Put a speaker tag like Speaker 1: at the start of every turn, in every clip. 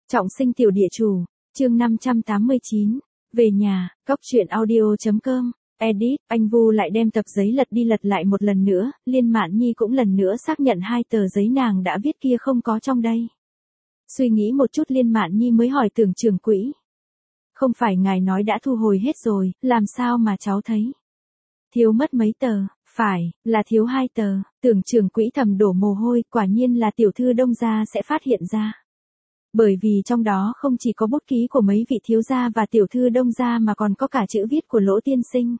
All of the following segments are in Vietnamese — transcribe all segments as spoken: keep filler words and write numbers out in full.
Speaker 1: Trọng sinh tiểu địa chủ, chương năm trăm tám mươi chín, về nhà, cóc truyện audio.com, edit, anh Vu lại đem tập giấy lật đi lật lại một lần nữa, Liên Mạn Nhi cũng lần nữa xác nhận hai tờ giấy nàng đã viết kia không có trong đây. Suy nghĩ một chút Liên Mạn Nhi mới hỏi Tưởng trưởng quỹ. Không phải ngài nói đã thu hồi hết rồi, làm sao mà cháu thấy? Thiếu mất mấy tờ, phải, là thiếu hai tờ, Tưởng trưởng quỹ thầm đổ mồ hôi, quả nhiên là tiểu thư Đông gia sẽ phát hiện ra. Bởi vì trong đó không chỉ có bút ký của mấy vị thiếu gia và tiểu thư Đông gia mà còn có cả chữ viết của Lỗ tiên sinh.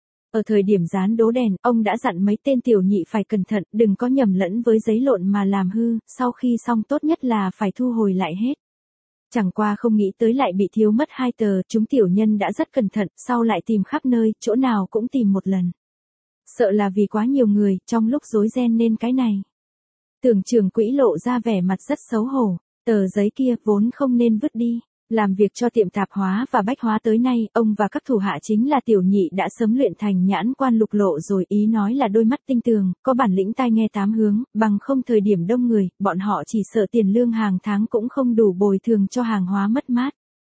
Speaker 1: Ở thời điểm dán đố đèn, ông đã dặn mấy tên tiểu nhị phải cẩn thận, đừng có nhầm lẫn với giấy lộn mà làm hư, sau khi xong tốt nhất là phải thu hồi lại hết. Chẳng qua không nghĩ tới lại bị thiếu mất hai tờ, chúng tiểu nhân đã rất cẩn thận, sau lại tìm khắp nơi, chỗ nào cũng tìm một lần. Sợ là vì quá nhiều người, trong lúc rối ren nên cái này. Tưởng trưởng quỹ lộ ra vẻ mặt rất xấu hổ. Tờ giấy kia vốn không nên vứt đi. Làm việc cho tiệm tạp hóa và bách hóa tới nay, ông và các thủ hạ chính là tiểu nhị đã sớm luyện thành nhãn quan lục lộ rồi, ý nói là đôi mắt tinh tường, có bản lĩnh tai nghe tám hướng, bằng không thời điểm đông người, bọn họ chỉ sợ tiền lương hàng tháng cũng không đủ bồi thường cho hàng hóa mất mát.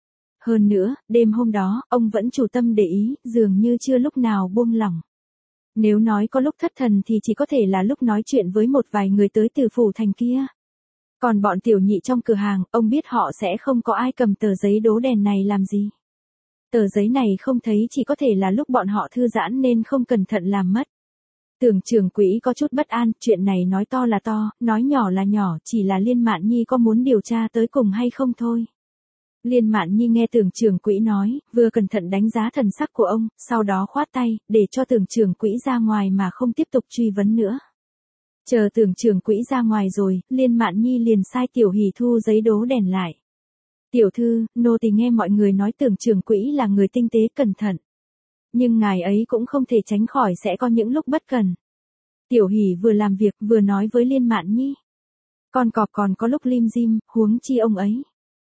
Speaker 1: Hơn nữa, đêm hôm đó, ông vẫn chủ tâm để ý, dường như chưa lúc nào buông lỏng. Nếu nói có lúc thất thần thì chỉ có thể là lúc nói chuyện với một vài người tới từ phủ thành kia. Còn bọn tiểu nhị trong cửa hàng, ông biết họ sẽ không có ai cầm tờ giấy đố đèn này làm gì. Tờ giấy này không thấy chỉ có thể là lúc bọn họ thư giãn nên không cẩn thận làm mất. Tưởng trưởng quỹ có chút bất an, chuyện này nói to là to, nói nhỏ là nhỏ, chỉ là Liên Mạn Nhi có muốn điều tra tới cùng hay không thôi. Liên Mạn Nhi nghe tưởng trưởng quỹ nói, vừa cẩn thận đánh giá thần sắc của ông, sau đó khoát tay, để cho tưởng trưởng quỹ ra ngoài mà không tiếp tục truy vấn nữa. Chờ tưởng trưởng quỹ ra ngoài rồi, Liên Mạn Nhi liền sai tiểu hỷ thu giấy đố đèn lại. Tiểu thư, nô tỳ nghe mọi người nói tưởng trưởng quỹ là người tinh tế cẩn thận. Nhưng ngài ấy cũng không thể tránh khỏi sẽ có những lúc bất cần. Tiểu hỷ vừa làm việc vừa nói với Liên Mạn Nhi. Con cọp còn có lúc lim dim, huống chi ông ấy.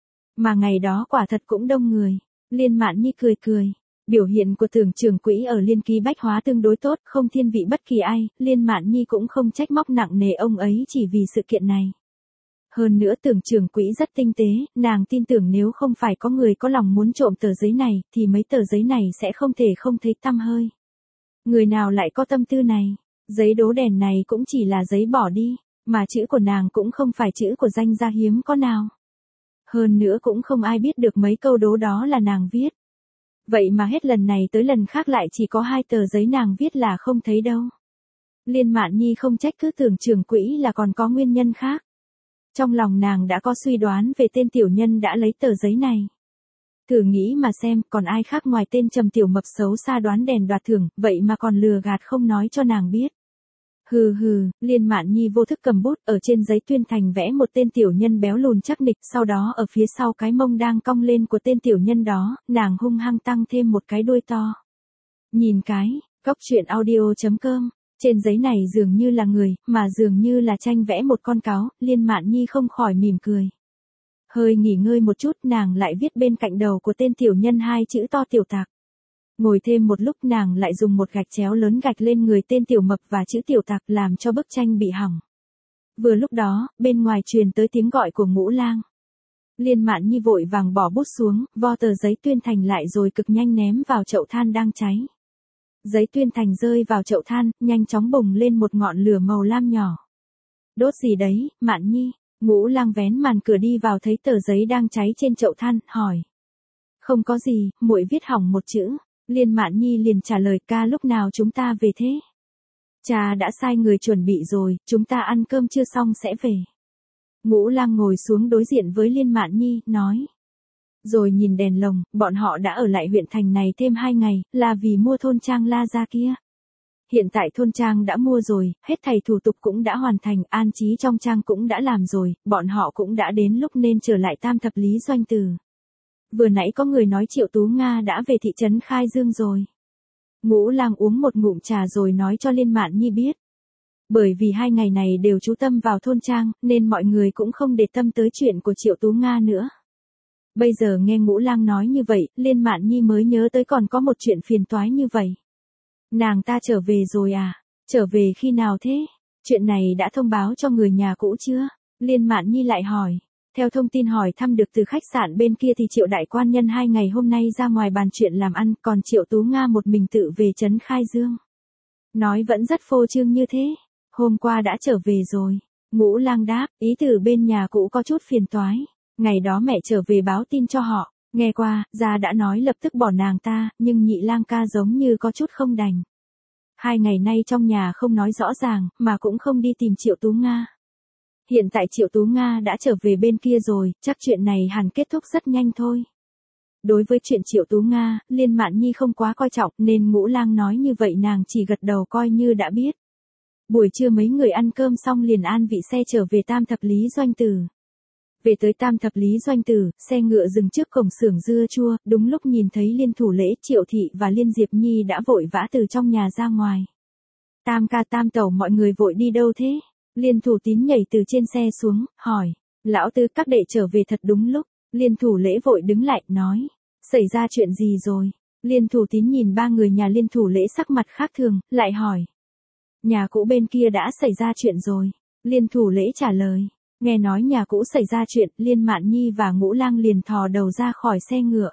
Speaker 1: Mà ngày đó quả thật cũng đông người. Liên Mạn Nhi cười cười. Biểu hiện của tưởng trưởng quỹ ở Liên Ký Bách Hóa tương đối tốt, không thiên vị bất kỳ ai, Liên Mạn Nhi cũng không trách móc nặng nề ông ấy chỉ vì sự kiện này. Hơn nữa tưởng trưởng quỹ rất tinh tế, nàng tin tưởng nếu không phải có người có lòng muốn trộm tờ giấy này, thì mấy tờ giấy này sẽ không thể không thấy tăm hơi. Người nào lại có tâm tư này? Giấy đố đèn này cũng chỉ là giấy bỏ đi, mà chữ của nàng cũng không phải chữ của danh gia hiếm có nào. Hơn nữa cũng không ai biết được mấy câu đố đó là nàng viết. Vậy mà hết lần này tới lần khác lại chỉ có hai tờ giấy nàng viết là không thấy đâu. Liên Mạn Nhi không trách cứ tưởng trưởng quỹ là còn có nguyên nhân khác. Trong lòng nàng đã có suy đoán về tên tiểu nhân đã lấy tờ giấy này. Thử nghĩ mà xem, còn ai khác ngoài tên Trầm Tiểu Mập xấu xa đoán đèn đoạt thưởng, vậy mà còn lừa gạt không nói cho nàng biết. Hừ hừ, Liên Mạn Nhi vô thức cầm bút ở trên giấy tuyên thành vẽ một tên tiểu nhân béo lùn chắc nịch, sau đó ở phía sau cái mông đang cong lên của tên tiểu nhân đó, nàng hung hăng tăng thêm một cái đuôi to. Nhìn cái, cóc truyện audio.com, trên giấy này dường như là người, mà dường như là tranh vẽ một con cáo, Liên Mạn Nhi không khỏi mỉm cười. Hơi nghỉ ngơi một chút nàng lại viết bên cạnh đầu của tên tiểu nhân hai chữ to Tiểu Tạc. Ngồi thêm một lúc nàng lại dùng một gạch chéo lớn gạch lên người tên Tiểu Mập và chữ Tiểu Tạc làm cho bức tranh bị hỏng. Vừa lúc đó, bên ngoài truyền tới tiếng gọi của Ngũ Lang. Liên Mạn Nhi vội vàng bỏ bút xuống, vo tờ giấy tuyên thành lại rồi cực nhanh ném vào chậu than đang cháy. Giấy tuyên thành rơi vào chậu than, nhanh chóng bùng lên một ngọn lửa màu lam nhỏ. Đốt gì đấy, Mạn Nhi? Ngũ Lang vén màn cửa đi vào thấy tờ giấy đang cháy trên chậu than, hỏi. Không có gì, muội viết hỏng một chữ. Liên Mạn Nhi liền trả lời, ca lúc nào chúng ta về thế? Cha đã sai người chuẩn bị rồi, chúng ta ăn cơm chưa xong sẽ về. Ngũ Lang ngồi xuống đối diện với Liên Mạn Nhi, nói. Rồi nhìn đèn lồng, bọn họ đã ở lại huyện thành này thêm hai ngày, là vì mua thôn trang La Gia kia. Hiện tại thôn trang đã mua rồi, hết thảy thủ tục cũng đã hoàn thành, an trí trong trang cũng đã làm rồi, bọn họ cũng đã đến lúc nên trở lại Tam Thập Lý Doanh Từ. Vừa nãy có người nói Triệu Tú Nga đã về thị trấn Khai Dương rồi. Ngũ Lang uống một ngụm trà rồi nói cho Liên Mạn Nhi biết. Bởi vì hai ngày này đều chú tâm vào thôn trang, nên mọi người cũng không để tâm tới chuyện của Triệu Tú Nga nữa. Bây giờ nghe Ngũ Lang nói như vậy, Liên Mạn Nhi mới nhớ tới còn có một chuyện phiền toái như vậy. Nàng ta trở về rồi à? Trở về khi nào thế? Chuyện này đã thông báo cho người nhà cũ chưa? Liên Mạn Nhi lại hỏi. Theo thông tin hỏi thăm được từ khách sạn bên kia thì Triệu đại quan nhân hai ngày hôm nay ra ngoài bàn chuyện làm ăn, còn Triệu Tú Nga một mình tự về trấn Khai Dương. Nói vẫn rất phô trương như thế. Hôm qua đã trở về rồi. Ngũ Lang đáp, ý từ bên nhà cũ có chút phiền toái. Ngày đó mẹ trở về báo tin cho họ. Nghe qua, gia đã nói lập tức bỏ nàng ta, nhưng Nhị Lang ca giống như có chút không đành. Hai ngày nay trong nhà không nói rõ ràng, mà cũng không đi tìm Triệu Tú Nga. Hiện tại Triệu Tú Nga đã trở về bên kia rồi, chắc chuyện này hẳn kết thúc rất nhanh thôi. Đối với chuyện Triệu Tú Nga, Liên Mạn Nhi không quá coi trọng nên Ngũ Lang nói như vậy nàng chỉ gật đầu coi như đã biết. Buổi trưa mấy người ăn cơm xong liền an vị xe trở về Tam Thập Lý Doanh Tử. Về tới Tam Thập Lý Doanh Tử, xe ngựa dừng trước cổng xưởng dưa chua, đúng lúc nhìn thấy Liên Thủ Lễ, Triệu Thị và Liên Diệp Nhi đã vội vã từ trong nhà ra ngoài. Tam ca Tam tẩu mọi người vội đi đâu thế? Liên Thủ Tín nhảy từ trên xe xuống, hỏi. Lão Tứ các đệ trở về thật đúng lúc. Liên Thủ Lễ vội đứng lại, nói. Xảy ra chuyện gì rồi? Liên Thủ Tín nhìn ba người nhà Liên Thủ Lễ sắc mặt khác thường, lại hỏi. Nhà cũ bên kia đã xảy ra chuyện rồi. Liên Thủ Lễ trả lời. Nghe nói nhà cũ xảy ra chuyện, Liên Mạn Nhi và Ngũ Lang liền thò đầu ra khỏi xe ngựa.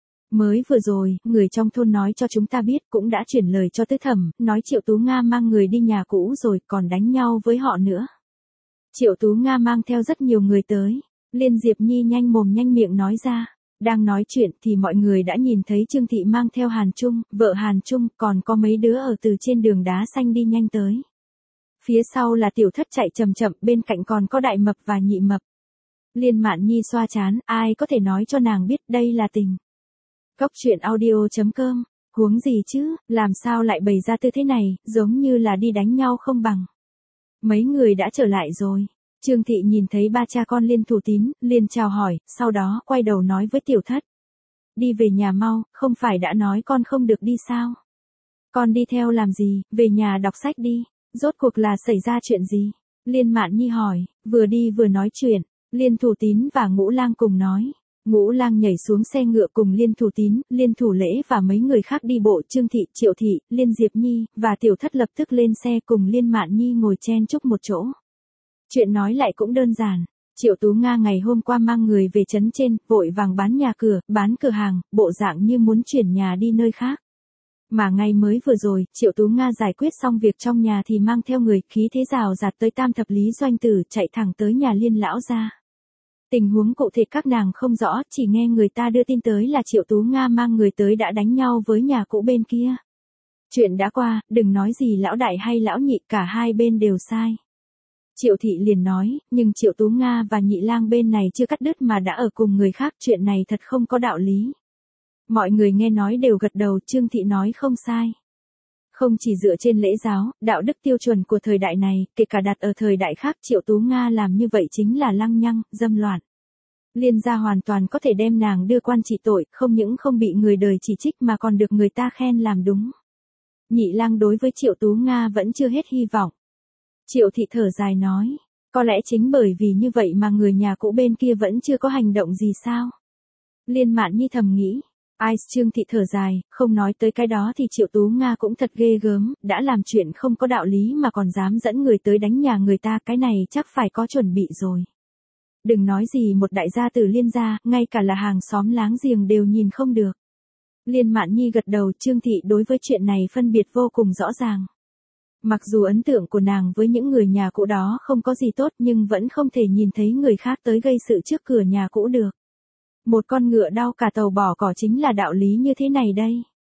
Speaker 1: Mới vừa rồi, người trong thôn nói cho chúng ta biết, cũng đã chuyển lời cho Tứ Thẩm, nói Triệu Tú Nga mang người đi nhà cũ rồi, còn đánh nhau với họ nữa. Triệu Tú Nga mang theo rất nhiều người tới. Liên Diệp Nhi nhanh mồm nhanh miệng nói ra. Đang nói chuyện thì mọi người đã nhìn thấy Trương Thị mang theo Hàn Trung, vợ Hàn Trung, còn có mấy đứa ở từ trên đường đá xanh đi nhanh tới. Phía sau là Tiểu Thất chạy chậm chậm, bên cạnh còn có Đại Mập và Nhị Mập. Liên Mạn Nhi xoa trán, ai có thể nói cho nàng biết đây là tình. Cốc truyện audio chấm com, huống gì chứ, làm sao lại bày ra tư thế này, giống như là đi đánh nhau không bằng. Mấy người đã trở lại rồi. Trương Thị nhìn thấy ba cha con Liên Thủ Tín, liền chào hỏi, sau đó quay đầu nói với Tiểu Thất. Đi về nhà mau, không phải đã nói con không được đi sao? Con đi theo làm gì, về nhà đọc sách đi. Rốt cuộc là xảy ra chuyện gì? Liên Mạn Nhi hỏi, vừa đi vừa nói chuyện. Liên Thủ Tín và Ngũ Lang cùng nói. Ngũ Lang nhảy xuống xe ngựa cùng Liên Thủ Tín, Liên Thủ Lễ và mấy người khác đi bộ. Trương Thị, Triệu Thị, Liên Diệp Nhi và Tiểu Thất lập tức lên xe cùng Liên Mạn Nhi ngồi chen chúc một chỗ. Chuyện nói lại cũng đơn giản. Triệu Tú Nga ngày hôm qua mang người về trấn trên, vội vàng bán nhà cửa, bán cửa hàng, bộ dạng như muốn chuyển nhà đi nơi khác. Mà ngày mới vừa rồi, Triệu Tú Nga giải quyết xong việc trong nhà thì mang theo người, khí thế rào rạt tới Tam Thập Lý Doanh Tử, chạy thẳng tới nhà Liên lão gia. Tình huống cụ thể các nàng không rõ, chỉ nghe người ta đưa tin tới là Triệu Tú Nga mang người tới đã đánh nhau với nhà cũ bên kia. Chuyện đã qua, đừng nói gì lão đại hay lão nhị, cả hai bên đều sai. Triệu Thị liền nói, nhưng Triệu Tú Nga và Nhị Lang bên này chưa cắt đứt mà đã ở cùng người khác, chuyện này thật không có đạo lý. Mọi người nghe nói đều gật đầu, Trương Thị nói không sai. Không chỉ dựa trên lễ giáo, đạo đức tiêu chuẩn của thời đại này, kể cả đặt ở thời đại khác, Triệu Tú Nga làm như vậy chính là lăng nhăng, dâm loạn. Liên gia hoàn toàn có thể đem nàng đưa quan trị tội, không những không bị người đời chỉ trích mà còn được người ta khen làm đúng. Nhị Lang đối với Triệu Tú Nga vẫn chưa hết hy vọng. Triệu Thị thở dài nói, có lẽ chính bởi vì như vậy mà người nhà cũ bên kia vẫn chưa có hành động gì sao. Liên Mạn Nhi thầm nghĩ. Ai, Trương Thị thở dài, không nói tới cái đó thì Triệu Tú Nga cũng thật ghê gớm, đã làm chuyện không có đạo lý mà còn dám dẫn người tới đánh nhà người ta, cái này chắc phải có chuẩn bị rồi. Đừng nói gì một đại gia tử Liên gia, ngay cả là hàng xóm láng giềng đều nhìn không được. Liên Mạn Nhi gật đầu, Trương Thị đối với chuyện này phân biệt vô cùng rõ ràng. Mặc dù ấn tượng của nàng với những người nhà cũ đó không có gì tốt nhưng vẫn không thể nhìn thấy người khác tới gây sự trước cửa nhà cũ được. Một con ngựa đau cả tàu bỏ cỏ chính là đạo lý như thế này đây.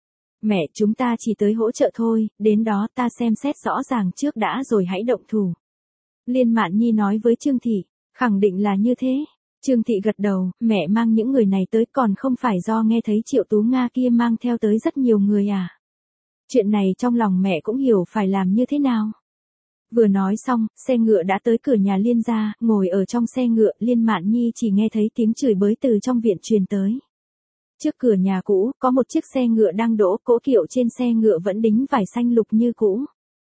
Speaker 1: Mẹ, chúng ta chỉ tới hỗ trợ thôi, đến đó ta xem xét rõ ràng trước đã rồi hãy động thủ. Liên Mạn Nhi nói với Trương Thị, khẳng định là như thế. Trương Thị gật đầu, mẹ mang những người này tới còn không phải do nghe thấy Triệu Tú Nga kia mang theo tới rất nhiều người à. Chuyện này trong lòng mẹ cũng hiểu phải làm như thế nào. Vừa nói xong, xe ngựa đã tới cửa nhà Liên gia, ngồi ở trong xe ngựa, Liên Mạn Nhi chỉ nghe thấy tiếng chửi bới từ trong viện truyền tới. Trước cửa nhà cũ, có một chiếc xe ngựa đang đỗ, cỗ kiệu trên xe ngựa vẫn đính vải xanh lục như cũ.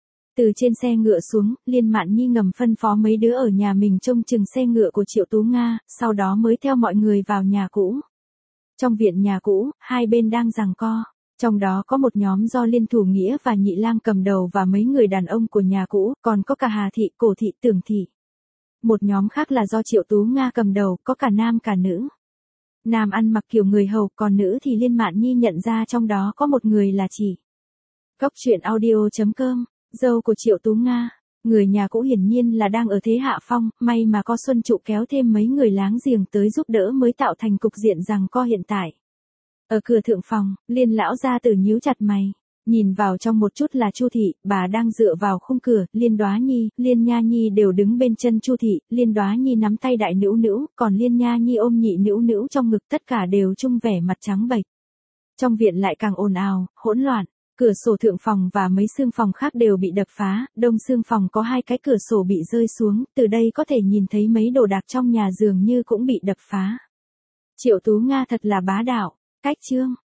Speaker 1: Từ trên xe ngựa xuống, Liên Mạn Nhi ngầm phân phó mấy đứa ở nhà mình trông chừng xe ngựa của Triệu Tú Nga, sau đó mới theo mọi người vào nhà cũ. Trong viện nhà cũ, hai bên đang giằng co. Trong đó có một nhóm do Liên Thủ Nghĩa và Nhị Lang cầm đầu và mấy người đàn ông của nhà cũ, còn có cả Hà Thị, Cổ Thị, Tưởng Thị. Một nhóm khác là do Triệu Tú Nga cầm đầu, có cả nam cả nữ. Nam ăn mặc kiểu người hầu, còn nữ thì Liên Mạn Nhi nhận ra trong đó có một người là chị. Cốc truyện audio chấm com, dâu của Triệu Tú Nga. Người nhà cũ hiển nhiên là đang ở thế hạ phong, may mà có Xuân Trụ kéo thêm mấy người láng giềng tới giúp đỡ mới tạo thành cục diện rằng co hiện tại. Ở cửa thượng phòng, Liên lão gia tử nhíu chặt mày. Nhìn vào trong một chút là Chu thị, bà đang dựa vào khung cửa, Liên Đóa Nhi, Liên Nha Nhi đều đứng bên chân Chu thị, Liên Đóa Nhi nắm tay đại nữu nữu, còn Liên Nha Nhi ôm nhị nữu nữu trong ngực, tất cả đều chung vẻ mặt trắng bệch. Trong viện lại càng ồn ào, hỗn loạn, cửa sổ thượng phòng và mấy xương phòng khác đều bị đập phá, đông xương phòng có hai cái cửa sổ bị rơi xuống, từ đây có thể nhìn thấy mấy đồ đạc trong nhà dường như cũng bị đập phá. Triệu Tú Nga thật là bá đạo, cách chương.